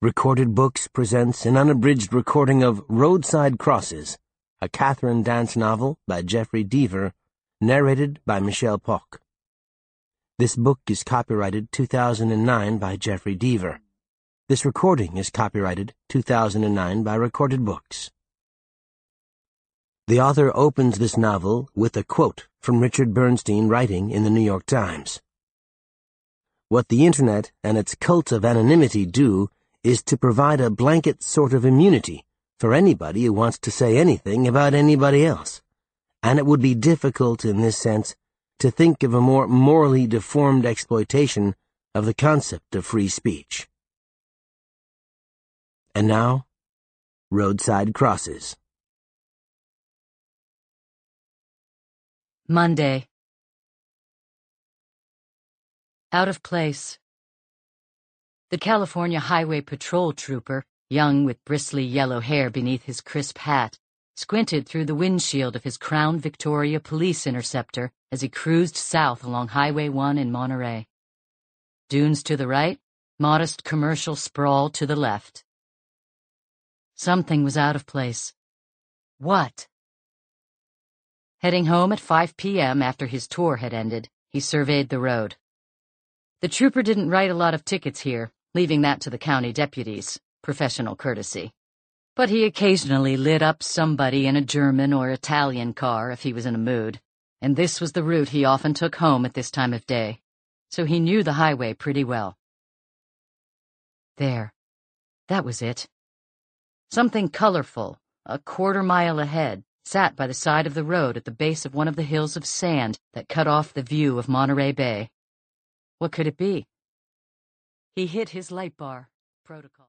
Recorded Books presents an unabridged recording of Roadside Crosses, a Catherine Dance novel by Jeffrey Deaver, narrated by Michelle Pock. This book is copyrighted 2009 by Jeffrey Deaver. This recording is copyrighted 2009 by Recorded Books. The author opens this novel with a quote from Richard Bernstein writing in the New York Times. What the Internet and its cult of anonymity do is to provide a blanket sort of immunity for anybody who wants to say anything about anybody else, and it would be difficult in this sense to think of a more morally deformed exploitation of the concept of free speech. And now, Roadside Crosses. Monday. Out of place. The California Highway Patrol trooper, young with bristly yellow hair beneath his crisp hat, squinted through the windshield of his Crown Victoria police interceptor as he cruised south along Highway 1 in Monterey. Dunes to the right, modest commercial sprawl to the left. Something was out of place. What? Heading home at 5 p.m. after his tour had ended, he surveyed the road. The trooper didn't write a lot of tickets here, leaving that to the county deputies, professional courtesy. But he occasionally lit up somebody in a German or Italian car if he was in a mood, and this was the route he often took home at this time of day, so he knew the highway pretty well. There. That was it. Something colorful, a quarter-mile ahead, sat by the side of the road at the base of one of the hills of sand that cut off the view of Monterey Bay. What could it be? He hit his light bar. Protocol.